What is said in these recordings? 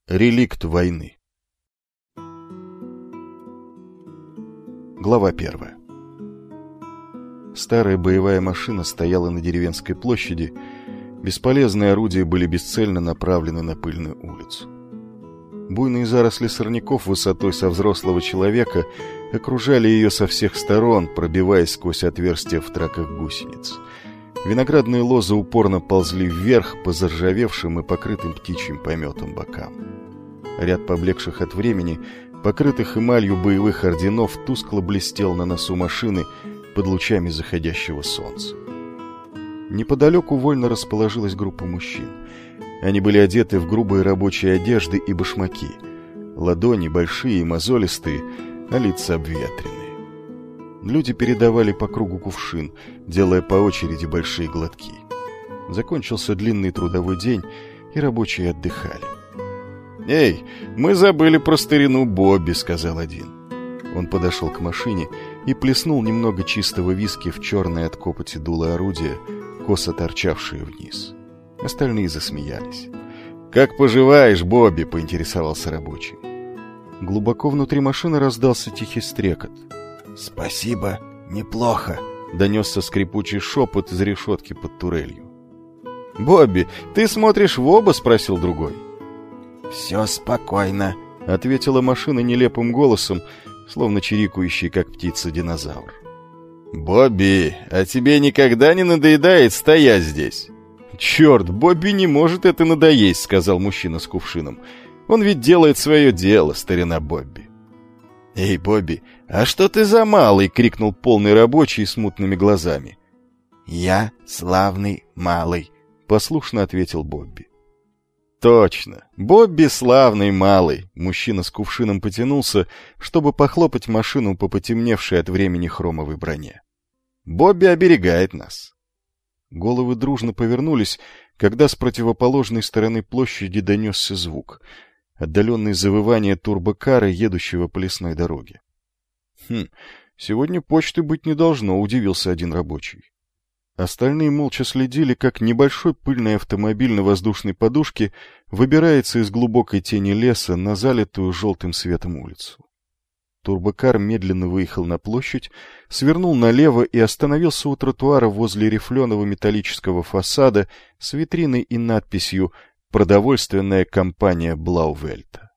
Реликт войны. Глава 1. Старая боевая машина стояла на деревенской площади. Бесполезные орудия были бесцельно направлены на пыльную улицу. Буйные заросли сорняков высотой со взрослого человека окружали ее со всех сторон, пробиваясь сквозь отверстия в траках гусениц. Виноградные лозы упорно ползли вверх по заржавевшим и покрытым птичьим пометом бокам. Ряд поблекших от времени, покрытых эмалью боевых орденов, тускло блестел на носу машины под лучами заходящего солнца. Неподалеку вольно расположилась группа мужчин. Они были одеты в грубые рабочие одежды и башмаки. Ладони большие и мозолистые, а лица обветренные. Люди передавали по кругу кувшин, делая по очереди большие глотки. Закончился длинный трудовой день, и рабочие отдыхали. «Эй, мы забыли про старину Бобби», — сказал один. Он подошел к машине и плеснул немного чистого виски в черное от копоти дуло орудия, косо торчавшие вниз. Остальные засмеялись. «Как поживаешь, Бобби?» — поинтересовался рабочий. Глубоко внутри машины раздался тихий стрекот. «Спасибо, неплохо», — донесся скрипучий шепот из решетки под турелью. «Бобби, ты смотришь в оба?» — спросил другой. «Все спокойно», — ответила машина нелепым голосом, словно чирикающий, как птица-динозавр. «Бобби, а тебе никогда не надоедает стоять здесь?» «Черт, Бобби не может это надоесть», — сказал мужчина с кувшином. «Он ведь делает свое дело, старина Бобби». «Эй, Бобби, а что ты за малый?» — крикнул полный рабочий с мутными глазами. «Я славный малый», — послушно ответил Бобби. «Точно, Бобби славный малый», — мужчина с кувшином потянулся, чтобы похлопать машину по потемневшей от времени хромовой броне. «Бобби оберегает нас». Головы дружно повернулись, когда с противоположной стороны площади донесся звук. Отдаленное завывание турбокара, едущего по лесной дороге. Сегодня почты быть не должно», — удивился один рабочий. Остальные молча следили, как небольшой пыльный автомобиль на воздушной подушке выбирается из глубокой тени леса на залитую желтым светом улицу. Турбокар медленно выехал на площадь, свернул налево и остановился у тротуара возле рифленого металлического фасада с витриной и надписью «Продовольственная компания Блаувельта».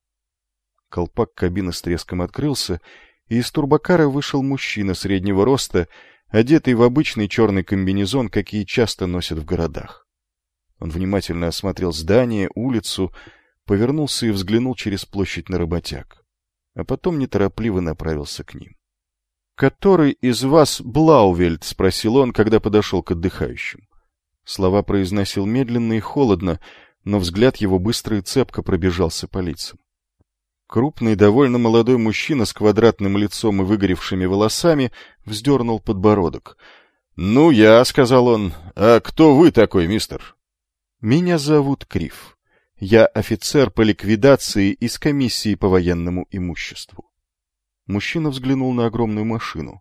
Колпак кабины с треском открылся, и из турбокара вышел мужчина среднего роста, одетый в обычный черный комбинезон, какие часто носят в городах. Он внимательно осмотрел здание, улицу, повернулся и взглянул через площадь на работяг, а потом неторопливо направился к ним. «Который из вас Блаувельт?» — спросил он, когда подошел к отдыхающим. Слова произносил медленно и холодно, но взгляд его быстро и цепко пробежался по лицам. Крупный, довольно молодой мужчина с квадратным лицом и выгоревшими волосами вздернул подбородок. «Ну, я», — сказал он. «А кто вы такой, мистер?» «Меня зовут Крив. Я офицер по ликвидации из комиссии по военному имуществу». Мужчина взглянул на огромную машину.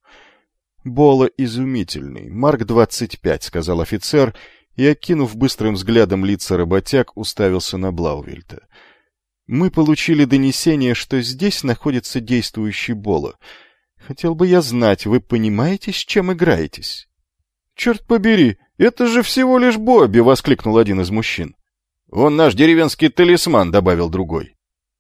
«Боло изумительный, Марк 25», — сказал офицер, и, окинув быстрым взглядом лица работяг, уставился на Блаувельта. «Мы получили донесение, что здесь находится действующий Боло. Хотел бы я знать, вы понимаете, с чем играетесь?» «Черт побери, это же всего лишь Бобби!» — воскликнул один из мужчин. «Он наш деревенский талисман», — добавил другой.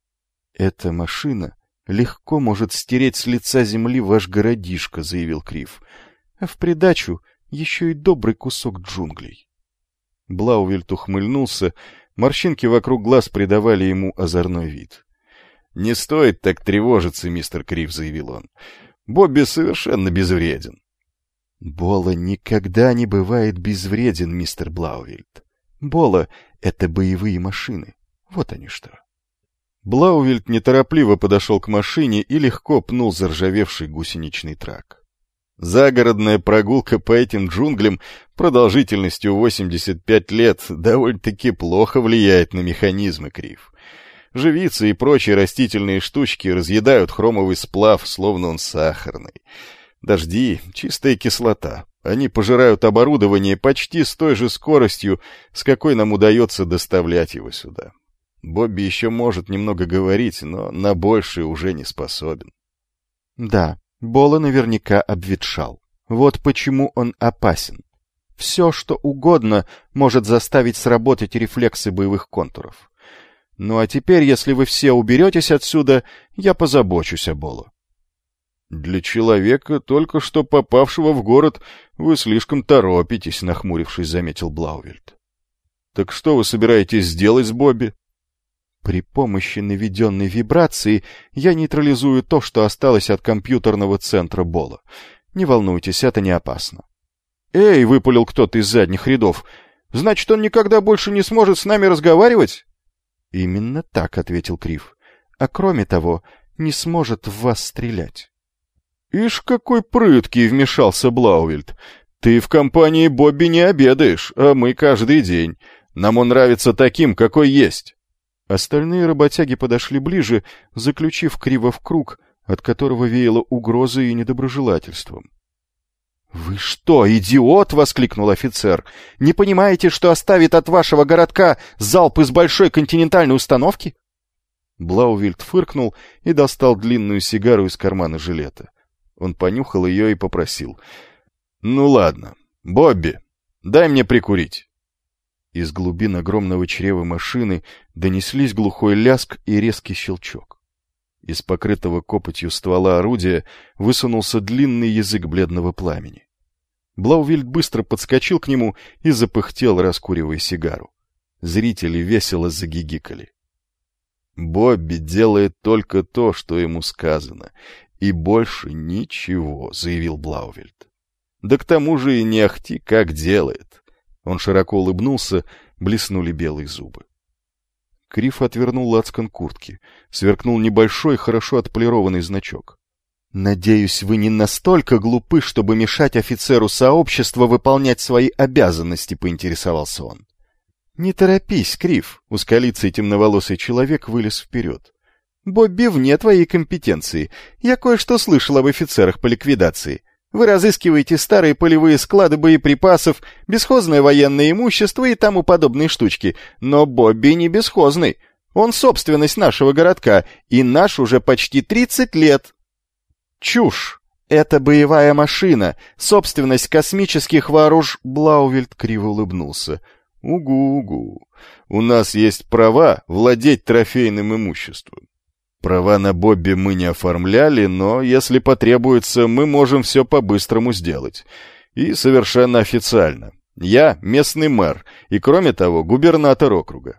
«Эта машина легко может стереть с лица земли ваш городишко», — заявил Крив. «А в придачу еще и добрый кусок джунглей». Блаувельт ухмыльнулся. Морщинки вокруг глаз придавали ему озорной вид. «Не стоит так тревожиться, мистер Крив», — заявил он. «Бобби совершенно безвреден». «Боло никогда не бывает безвреден, мистер Блаувельт. Боло — это боевые машины. Вот они что». Блаувельт неторопливо подошел к машине и легко пнул заржавевший гусеничный трак. Загородная прогулка по этим джунглям продолжительностью 85 лет довольно-таки плохо влияет на механизмы, Крив. Живицы и прочие растительные штучки разъедают хромовый сплав, словно он сахарный. Дожди — чистая кислота. Они пожирают оборудование почти с той же скоростью, с какой нам удается доставлять его сюда. Бобби еще может немного говорить, но на большее уже не способен. Да, Бола наверняка обветшал. Вот почему он опасен. Все, что угодно, может заставить сработать рефлексы боевых контуров. Ну а теперь, если вы все уберетесь отсюда, я позабочусь о Болу. Для человека, только что попавшего в город, вы слишком торопитесь, нахмурившись, заметил Блаувельд. Так что вы собираетесь сделать с Бобби? При помощи наведенной вибрации я нейтрализую то, что осталось от компьютерного центра Бола. Не волнуйтесь, это не опасно. «Эй!» — выпалил кто-то из задних рядов. «Значит, он никогда больше не сможет с нами разговаривать?» «Именно так», — ответил Крив. «А кроме того, не сможет в вас стрелять». «Ишь, какой прыткий!» — вмешался Блаувельд. «Ты в компании Бобби не обедаешь, а мы каждый день. Нам он нравится таким, какой есть». Остальные работяги подошли ближе, заключив Крива в круг, от которого веяло угрозой и недоброжелательством. «Вы что, идиот?» — воскликнул офицер. «Не понимаете, что оставит от вашего городка залп из большой континентальной установки?» Блаувельд фыркнул и достал длинную сигару из кармана жилета. Он понюхал ее и попросил. «Ну ладно, Бобби, дай мне прикурить». Из глубин огромного чрева машины донеслись глухой ляск и резкий щелчок. Из покрытого копотью ствола орудия высунулся длинный язык бледного пламени. Блаувельд быстро подскочил к нему и запыхтел, раскуривая сигару. Зрители весело загигикали. «Бобби делает только то, что ему сказано, и больше ничего», — заявил Блаувельд. «Да к тому же и не ахти как делает». Он широко улыбнулся, блеснули белые зубы. Крив отвернул лацкан куртки. Сверкнул небольшой, хорошо отполированный значок. «Надеюсь, вы не настолько глупы, чтобы мешать офицеру сообщества выполнять свои обязанности», — поинтересовался он. «Не торопись, Крив», — узколицый темноволосый человек вылез вперед. «Бобби вне твоей компетенции. Я кое-что слышал об офицерах по ликвидации. Вы разыскиваете старые полевые склады боеприпасов, бесхозное военное имущество и тому подобные штучки. Но Бобби не бесхозный. Он собственность нашего городка, и наш уже почти 30 лет. Чушь! Это боевая машина, собственность космических Блаувельд криво улыбнулся. Угу-угу. У нас есть права владеть трофейным имуществом. Права на Бобби мы не оформляли, но, если потребуется, мы можем все по-быстрому сделать. И совершенно официально. Я местный мэр, и, кроме того, губернатор округа.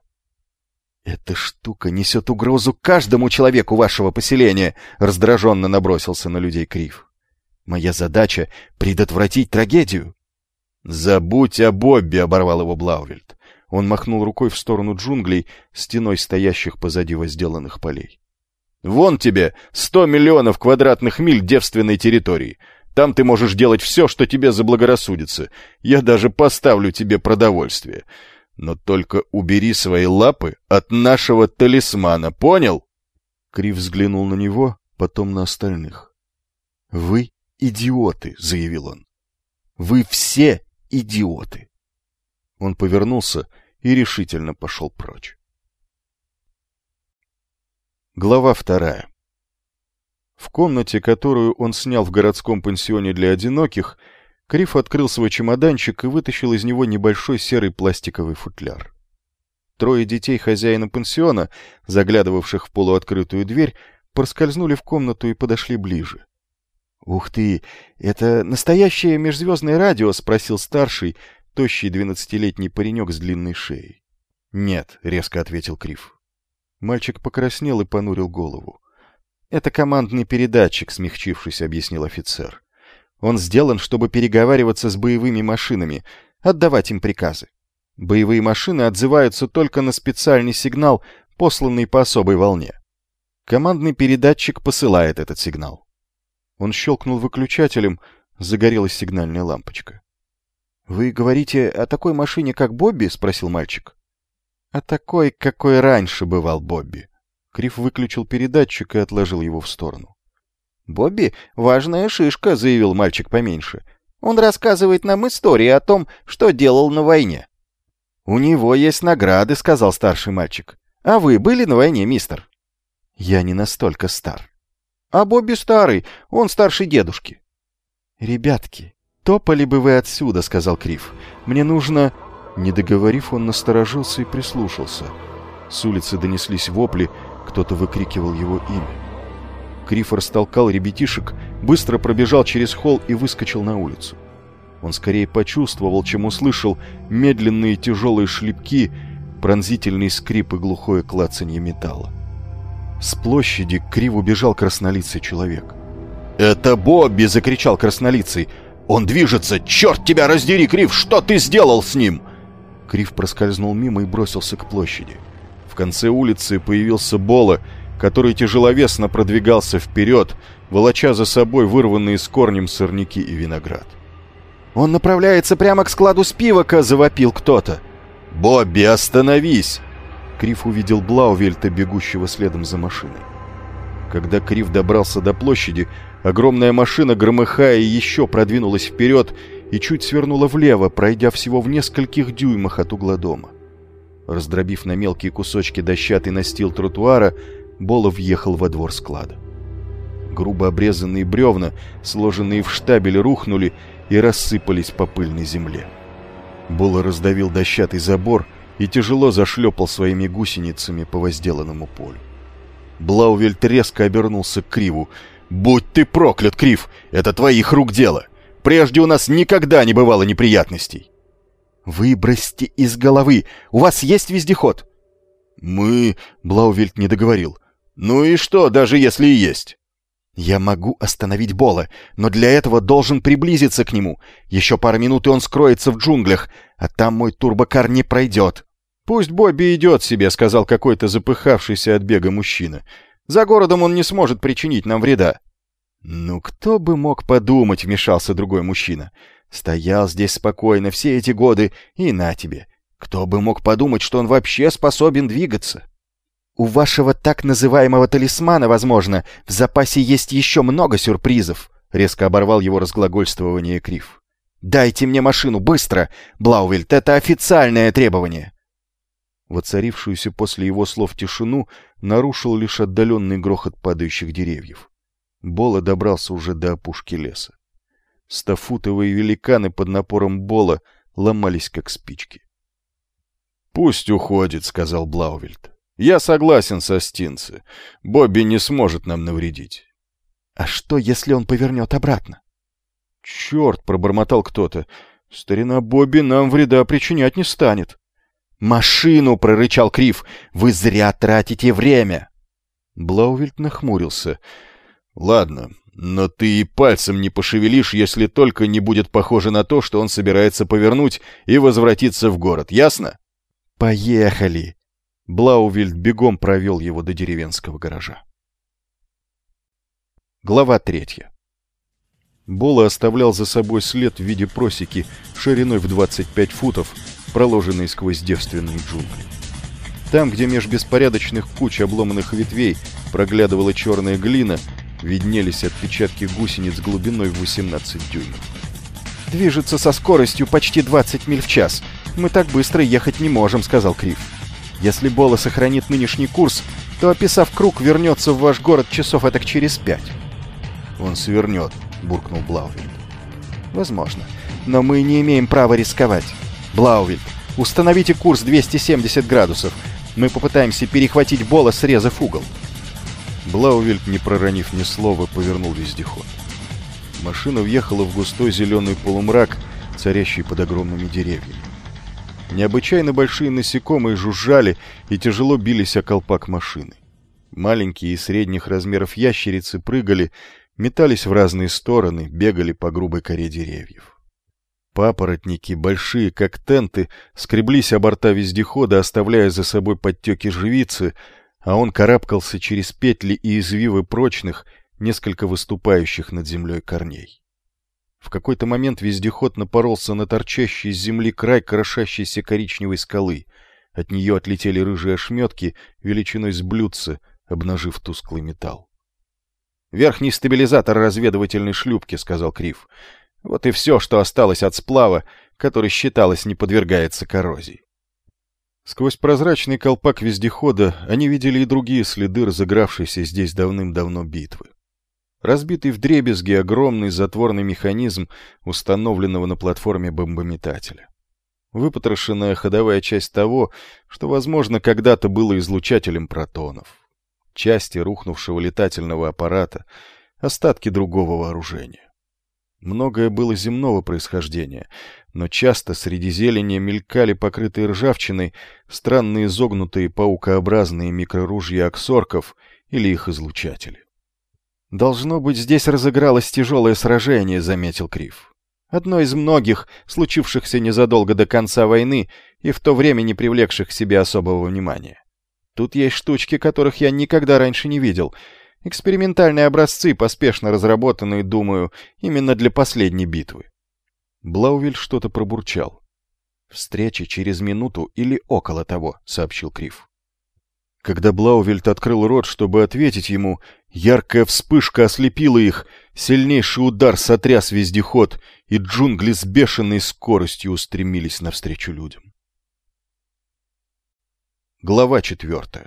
«Эта штука несет угрозу каждому человеку вашего поселения», — раздраженно набросился на людей Крив. «Моя задача — предотвратить трагедию». «Забудь о Бобби», — оборвал его Блаувельд. Он махнул рукой в сторону джунглей, стеной стоящих позади возделанных полей. «Вон тебе 100 миллионов квадратных миль девственной территории. Там ты можешь делать все, что тебе заблагорассудится. Я даже поставлю тебе продовольствие. Но только убери свои лапы от нашего талисмана, понял?» Крив взглянул на него, потом на остальных. «Вы идиоты», — заявил он. «Вы все идиоты». Он повернулся и решительно пошел прочь. Глава 2. В комнате, которую он снял в городском пансионе для одиноких, Крив открыл свой чемоданчик и вытащил из него небольшой серый пластиковый футляр. Трое детей хозяина пансиона, заглядывавших в полуоткрытую дверь, проскользнули в комнату и подошли ближе. «Ух ты! Это настоящее межзвездное радио?» — спросил старший, тощий 12-летний паренек с длинной шеей. «Нет», — резко ответил Крив. Мальчик покраснел и понурил голову. «Это командный передатчик», — смягчившись, объяснил офицер. «Он сделан, чтобы переговариваться с боевыми машинами, отдавать им приказы. Боевые машины отзываются только на специальный сигнал, посланный по особой волне. Командный передатчик посылает этот сигнал». Он щелкнул выключателем, загорелась сигнальная лампочка. «Вы говорите о такой машине, как Бобби?» — спросил мальчик. «А такой, какой раньше бывал Бобби». Крив выключил передатчик и отложил его в сторону. «Бобби — важная шишка», — заявил мальчик поменьше. «Он рассказывает нам истории о том, что делал на войне». «У него есть награды», — сказал старший мальчик. А вы были на войне, мистер? Я не настолько стар. А Бобби старый, он старше дедушки. Ребятки, топали бы вы отсюда, сказал Крив. Мне нужно... Не договорив, он насторожился и прислушался. С улицы донеслись вопли, кто-то выкрикивал его имя. Крив растолкал ребятишек, быстро пробежал через холл и выскочил на улицу. Он скорее почувствовал, чем услышал медленные тяжелые шлепки, пронзительный скрип и глухое клацанье металла. С площади к Криву бежал краснолицый человек. «Это Бобби!» — закричал краснолицый. «Он движется! Черт тебя раздери, Крив! Что ты сделал с ним?» Крив проскользнул мимо и бросился к площади. В конце улицы появился Бола, который тяжеловесно продвигался вперед, волоча за собой вырванные с корнем сорняки и виноград. «Он направляется прямо к складу Спивака!» — завопил кто-то. «Бобби, остановись!» Крив увидел Блаувельта, бегущего следом за машиной. Когда Крив добрался до площади, огромная машина, громыхая, еще продвинулась вперед и чуть свернула влево, пройдя всего в нескольких дюймах от угла дома. Раздробив на мелкие кусочки дощатый настил тротуара, Бола въехал во двор склада. Грубо обрезанные бревна, сложенные в штабель, рухнули и рассыпались по пыльной земле. Бола раздавил дощатый забор и тяжело зашлепал своими гусеницами по возделанному полю. Блаувельт резко обернулся к Криву. «Будь ты проклят, Крив! Это твоих рук дело! Прежде у нас никогда не бывало неприятностей!» «Выбросьте из головы! У вас есть вездеход?» «Мы...» — Блаувельт не договорил. «Ну и что, даже если и есть?» «Я могу остановить Бола, но для этого должен приблизиться к нему. Еще пару минут, и он скроется в джунглях, а там мой турбокар не пройдет». «Пусть Бобби идет себе», — сказал какой-то запыхавшийся от бега мужчина. «За городом он не сможет причинить нам вреда». «Ну, кто бы мог подумать», — вмешался другой мужчина. «Стоял здесь спокойно все эти годы, и на тебе. Кто бы мог подумать, что он вообще способен двигаться?» «У вашего так называемого талисмана, возможно, в запасе есть еще много сюрпризов», — резко оборвал его разглагольствование Крив. «Дайте мне машину, быстро! Блаувельт, это официальное требование!» Воцарившуюся после его слов тишину нарушил лишь отдаленный грохот падающих деревьев. Бола добрался уже до опушки леса. Стофутовые великаны под напором Бола ломались, как спички. «Пусть уходит», — сказал Блаувельт. «Я согласен со Стинце. Бобби не сможет нам навредить». «А что, если он повернет обратно?» «Черт!» — пробормотал кто-то. «Старина Бобби нам вреда причинять не станет». «Машину!» — прорычал Крив. «Вы зря тратите время!» Блаувельт нахмурился. «Ладно, но ты и пальцем не пошевелишь, если только не будет похоже на то, что он собирается повернуть и возвратиться в город. Ясно?» «Поехали!» Блаувельт бегом провел его до деревенского гаража. Глава 3. Бола оставлял за собой след в виде просеки шириной в 25 футов, проложенной сквозь девственные джунгли. Там, где меж беспорядочных куч обломанных ветвей проглядывала черная глина, виднелись отпечатки гусениц глубиной в 18 дюймов. «Движется со скоростью почти 20 миль в час. Мы так быстро ехать не можем», — сказал Крив. «Если Бола сохранит нынешний курс, то, описав круг, вернется в ваш город часов этак через 5. «Он свернет», — буркнул Блаувельт. «Возможно. Но мы не имеем права рисковать. Блаувельт, установите курс 270 градусов. Мы попытаемся перехватить Бола, срезав угол». Блаувельт, не проронив ни слова, повернул вездеход. Машина въехала в густой зеленый полумрак, царящий под огромными деревьями. Необычайно большие насекомые жужжали и тяжело бились о колпак машины. Маленькие и средних размеров ящерицы прыгали, метались в разные стороны, бегали по грубой коре деревьев. Папоротники, большие как тенты, скреблись о борта вездехода, оставляя за собой подтеки живицы, а он карабкался через петли и извивы прочных, несколько выступающих над землей корней. В какой-то момент вездеход напоролся на торчащий из земли край крошащейся коричневой скалы. От нее отлетели рыжие ошметки, величиной с блюдца, обнажив тусклый металл. «Верхний стабилизатор разведывательной шлюпки», — сказал Крив. «Вот и все, что осталось от сплава, который, считалось, не подвергается коррозии». Сквозь прозрачный колпак вездехода они видели и другие следы разыгравшейся здесь давным-давно битвы. Разбитый вдребезги огромный затворный механизм, установленного на платформе бомбометателя. Выпотрошенная ходовая часть того, что, возможно, когда-то было излучателем протонов. Части рухнувшего летательного аппарата, остатки другого вооружения. Многое было земного происхождения, но часто среди зелени мелькали покрытые ржавчиной странные изогнутые паукообразные микроружья аксорков или их излучатели. «Должно быть, здесь разыгралось тяжелое сражение», — заметил Крив. «Одно из многих, случившихся незадолго до конца войны и в то время не привлекших к себе особого внимания. Тут есть штучки, которых я никогда раньше не видел. Экспериментальные образцы, поспешно разработанные, думаю, именно для последней битвы». Блаувиль что-то пробурчал. «Встреча через минуту или около того», — сообщил Крив. Когда Блаувельт открыл рот, чтобы ответить ему, яркая вспышка ослепила их, сильнейший удар сотряс вездеход, и джунгли с бешеной скоростью устремились навстречу людям. Глава 4.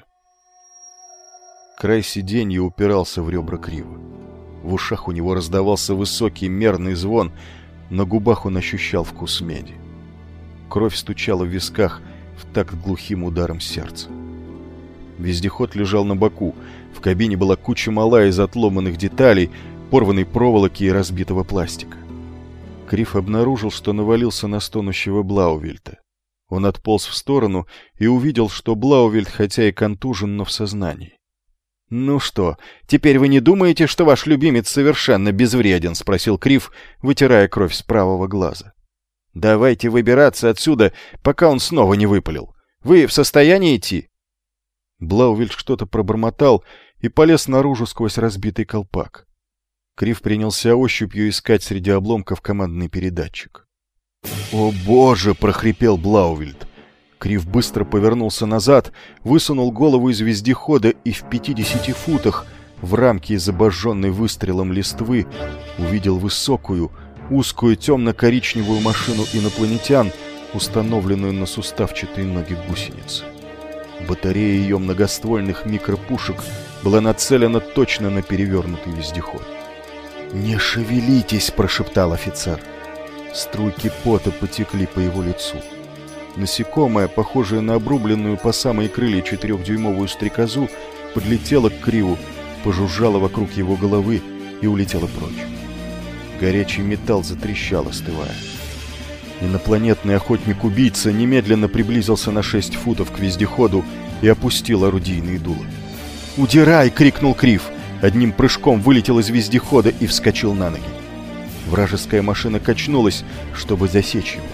Край сиденья упирался в ребра Крива. В ушах у него раздавался высокий мерный звон, на губах он ощущал вкус меди. Кровь стучала в висках в такт глухим ударом сердца. Вездеход лежал на боку, в кабине была куча мала из отломанных деталей, порванной проволоки и разбитого пластика. Крив обнаружил, что навалился на стонущего Блаувельта. Он отполз в сторону и увидел, что Блаувельт, хотя и контужен, но в сознании. «Ну что, теперь вы не думаете, что ваш любимец совершенно безвреден?» — спросил Крив, вытирая кровь с правого глаза. «Давайте выбираться отсюда, пока он снова не выпалил. Вы в состоянии идти?» Блаувельт что-то пробормотал и полез наружу сквозь разбитый колпак. Крив принялся ощупью искать среди обломков командный передатчик. «О боже!» — прохрипел Блаувельт. Крив быстро повернулся назад, высунул голову из вездехода и в 50 футах, в рамке из обожженной выстрелом листвы, увидел высокую, узкую темно-коричневую машину инопланетян, установленную на суставчатые ноги гусеницы. Батарея ее многоствольных микропушек была нацелена точно на перевернутый вездеход. «Не шевелитесь!» — прошептал офицер. Струйки пота потекли по его лицу. Насекомое, похожее на обрубленную по самые крылья 4-дюймовую стрекозу, подлетело к Криву, пожужжало вокруг его головы и улетело прочь. Горячий металл затрещал, остывая. Инопланетный охотник-убийца немедленно приблизился на 6 футов к вездеходу и опустил орудийные дула. «Удирай!» — крикнул Крив. Одним прыжком вылетел из вездехода и вскочил на ноги. Вражеская машина качнулась, чтобы засечь его.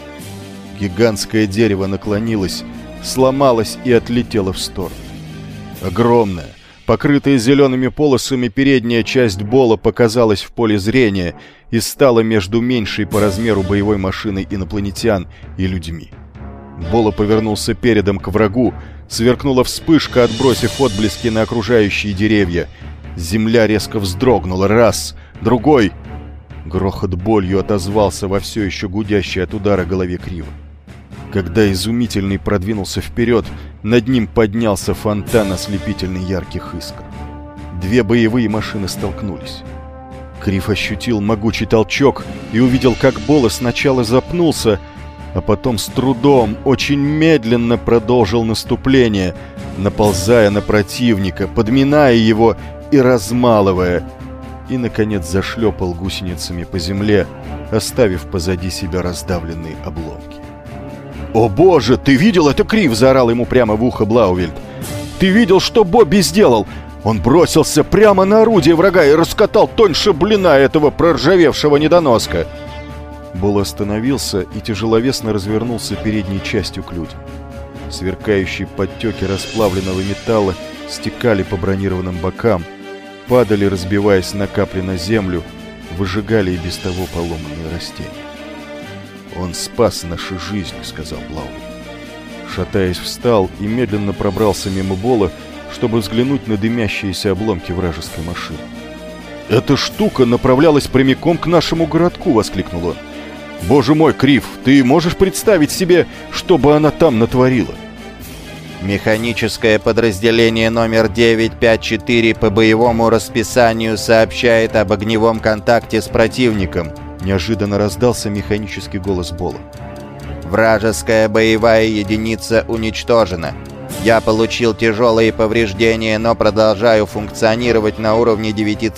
Гигантское дерево наклонилось, сломалось и отлетело в сторону. Огромная, покрытая зелеными полосами передняя часть Бола показалась в поле зрения и стала между меньшей по размеру боевой машиной инопланетян и людьми. Бола повернулся передом к врагу, сверкнула вспышка, отбросив отблески на окружающие деревья. Земля резко вздрогнула. Раз, другой. Грохот болью отозвался во все еще гудящей от удара голове Крива. Когда изумительный продвинулся вперед, над ним поднялся фонтан ослепительно ярких искр. Две боевые машины столкнулись. Крив ощутил могучий толчок и увидел, как Бола сначала запнулся, а потом с трудом, очень медленно продолжил наступление, наползая на противника, подминая его и размалывая, и, наконец, зашлепал гусеницами по земле, оставив позади себя раздавленные обломки. «О боже, ты видел это, Крив?» — заорал ему прямо в ухо Блаувельт. «Ты видел, что Бобби сделал? Он бросился прямо на орудие врага и раскатал тоньше блина этого проржавевшего недоноска!» Бол остановился и тяжеловесно развернулся передней частью к людям. Сверкающие подтеки расплавленного металла стекали по бронированным бокам, падали, разбиваясь на капли на землю, выжигали и без того поломанные растения. «Он спас наши жизни», — сказал Блаувельт. Шатаясь, встал и медленно пробрался мимо Бола, чтобы взглянуть на дымящиеся обломки вражеской машины. «Эта штука направлялась прямиком к нашему городку!» — воскликнул он. «Боже мой, Крив, ты можешь представить себе, что бы она там натворила? Механическое подразделение номер 954 по боевому расписанию сообщает об огневом контакте с противником. Неожиданно раздался механический голос Бола. Вражеская боевая единица уничтожена. Я получил тяжелые повреждения, но продолжаю функционировать на уровне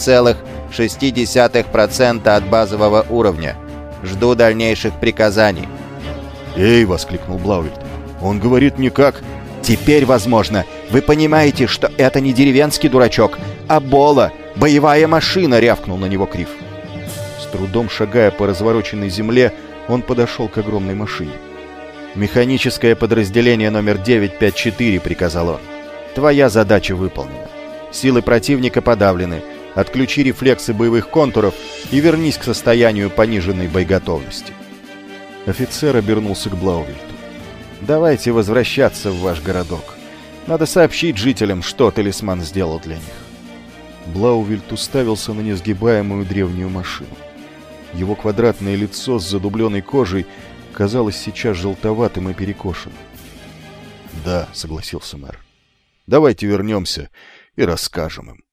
9,6% от базового уровня. Жду дальнейших приказаний. «Эй!» — воскликнул Блауэльт. «Он говорит не как...» «Теперь, возможно, вы понимаете, что это не деревенский дурачок, а Бола, боевая машина!» — рявкнул на него Крив. С трудом шагая по развороченной земле, он подошел к огромной машине. «Механическое подразделение номер 954», — приказал он. «Твоя задача выполнена. Силы противника подавлены. Отключи рефлексы боевых контуров и вернись к состоянию пониженной боеготовности». Офицер обернулся к Блауэльту. «Давайте возвращаться в ваш городок. Надо сообщить жителям, что талисман сделал для них». Блауэльт уставился на несгибаемую древнюю машину. Его квадратное лицо с задубленной кожей казалось сейчас желтоватым и перекошенным. «Да», — согласился мэр. «Давайте вернемся и расскажем им».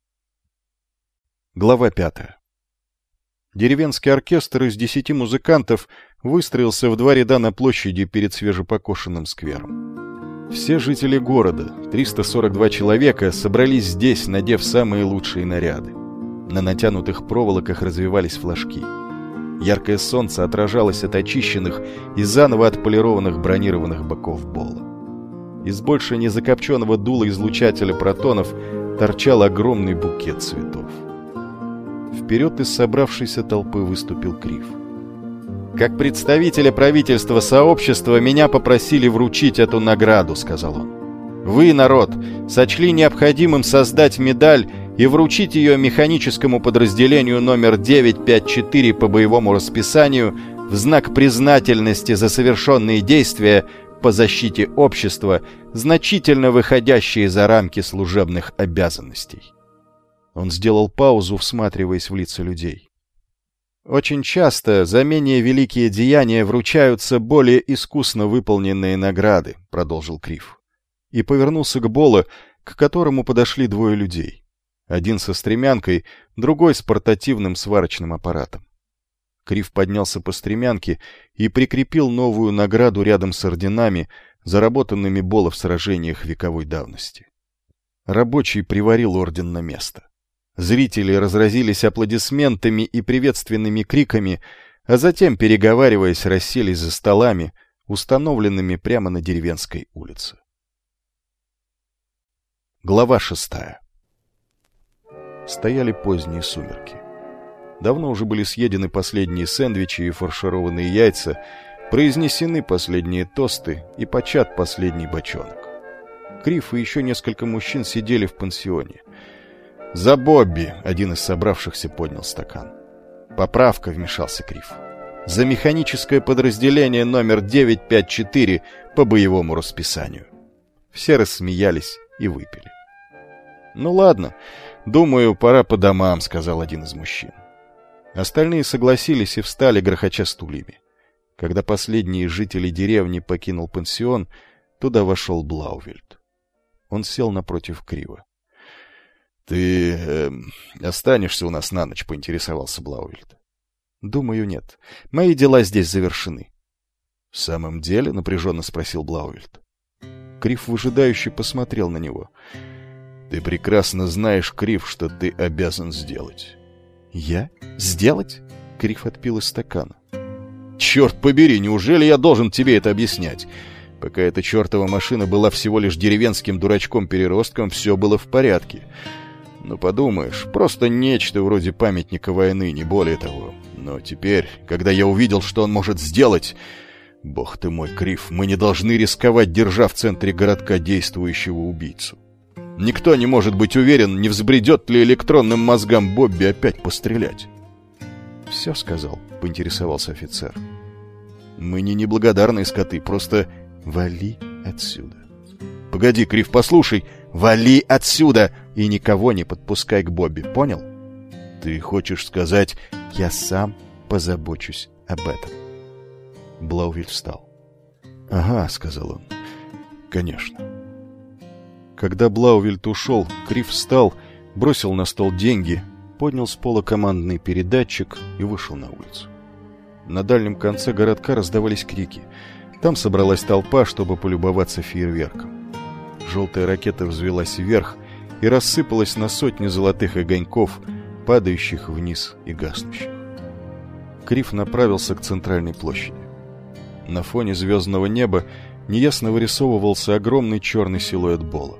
Глава 5. Деревенский оркестр из 10 музыкантов выстроился в 2 ряда на площади перед свежепокошенным сквером. Все жители города, 342 человека, собрались здесь, надев самые лучшие наряды. На натянутых проволоках развивались флажки. Яркое солнце отражалось от очищенных и заново отполированных бронированных боков Бола. Из больше незакопченного дула излучателя протонов торчал огромный букет цветов. Вперед из собравшейся толпы выступил Крив. «Как представителя правительства сообщества меня попросили вручить эту награду», — сказал он. «Вы, народ, сочли необходимым создать медаль и вручить ее механическому подразделению номер 954 по боевому расписанию в знак признательности за совершенные действия по защите общества, значительно выходящие за рамки служебных обязанностей». Он сделал паузу, всматриваясь в лица людей. «Очень часто за менее великие деяния вручаются более искусно выполненные награды», — продолжил Крив. И повернулся к Болу, к которому подошли 2 людей. Один со стремянкой, другой с портативным сварочным аппаратом. Крив поднялся по стремянке и прикрепил новую награду рядом с орденами, заработанными Бола в сражениях вековой давности. Рабочий приварил орден на место. Зрители разразились аплодисментами и приветственными криками, а затем, переговариваясь, расселись за столами, установленными прямо на деревенской улице. Глава 6. Стояли поздние сумерки. Давно уже были съедены последние сэндвичи и фаршированные яйца, произнесены последние тосты и почат последний бочонок. Крив и еще несколько мужчин сидели в пансионе. «За Бобби!» — один из собравшихся поднял стакан. «Поправка», — вмешался Крив. «За механическое подразделение номер 954 по боевому расписанию». Все рассмеялись и выпили. «Ну ладно, думаю, пора по домам», — сказал один из мужчин. Остальные согласились и встали, грохоча стульями. Когда последний из жителей деревни покинул пансион, туда вошел Блауэльт. Он сел напротив Крива. «Ты останешься у нас на ночь?» — поинтересовался Блауэльт. «Думаю, нет. Мои дела здесь завершены». «В самом деле?» — напряженно спросил Блауэльт. Крив выжидающе посмотрел на него. «Ты прекрасно знаешь, Крив, что ты обязан сделать». «Я? Сделать?» — Крив отпил из стакана. «Черт побери, неужели я должен тебе это объяснять? Пока эта чертова машина была всего лишь деревенским дурачком-переростком, все было в порядке. Ну, подумаешь, просто нечто вроде памятника войны, не более того. Но теперь, когда я увидел, что он может сделать... Бог ты мой, Крив, мы не должны рисковать, держа в центре городка действующего убийцу. Никто не может быть уверен, не взбредет ли электронным мозгам Бобби опять пострелять». «Все сказал», — поинтересовался офицер. «Мы не неблагодарные скоты, просто вали отсюда». «Погоди, Крив, послушай, вали отсюда и никого не подпускай к Бобби, понял?» «Ты хочешь сказать...» «Я сам позабочусь об этом». Блауэльт встал. «Ага», — сказал он, — «конечно». Когда Блаувельт ушел, Крив встал, бросил на стол деньги, поднял с пола командный передатчик и вышел на улицу. На дальнем конце городка раздавались крики. Там собралась толпа, чтобы полюбоваться фейерверком. Желтая ракета взвелась вверх и рассыпалась на сотни золотых огоньков, падающих вниз и гаснущих. Крив направился к центральной площади. На фоне звездного неба неясно вырисовывался огромный черный силуэт Бола.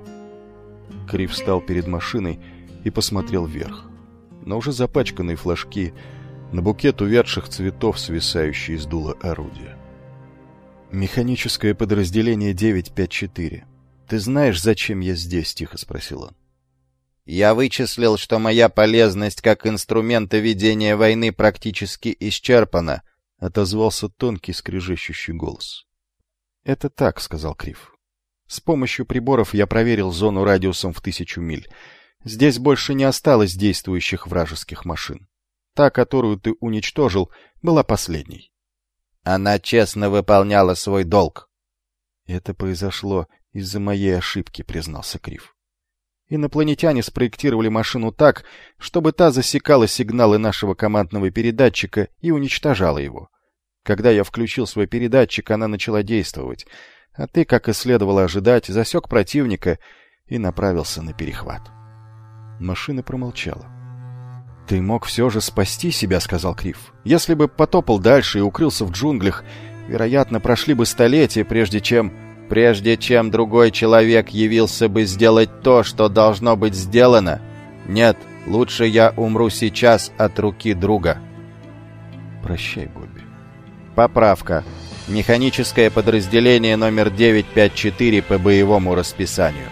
Крив встал перед машиной и посмотрел вверх. На уже запачканные флажки, на букет увядших цветов, свисающий из дула орудия. «Механическое подразделение 954. Ты знаешь, зачем я здесь?» — тихо спросил он. «Я вычислил, что моя полезность как инструмента ведения войны практически исчерпана», — отозвался тонкий скрежещущий голос. «Это так», — сказал Крив. «С помощью приборов я проверил зону радиусом в 1000 миль. Здесь больше не осталось действующих вражеских машин. Та, которую ты уничтожил, была последней». «Она честно выполняла свой долг». «Это произошло из-за моей ошибки», — признался Крив. «Инопланетяне спроектировали машину так, чтобы та засекала сигналы нашего командного передатчика и уничтожала его. Когда я включил свой передатчик, она начала действовать, а ты, как и следовало ожидать, засек противника и направился на перехват». Машина промолчала. «Ты мог все же спасти себя», — сказал Крив. «Если бы потопал дальше и укрылся в джунглях, вероятно, прошли бы столетия, прежде чем другой человек явился бы сделать то, что должно быть сделано. Нет, лучше я умру сейчас от руки друга». «Прощай, Бобби». Поправка. Механическое подразделение номер 954 по боевому расписанию.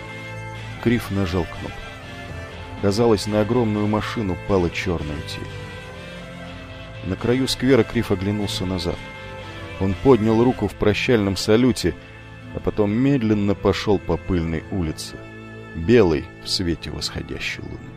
Крив нажал кнопку. Казалось, на огромную машину пала черная тень. На краю сквера Крив оглянулся назад. Он поднял руку в прощальном салюте, а потом медленно пошел по пыльной улице, белой в свете восходящей луны.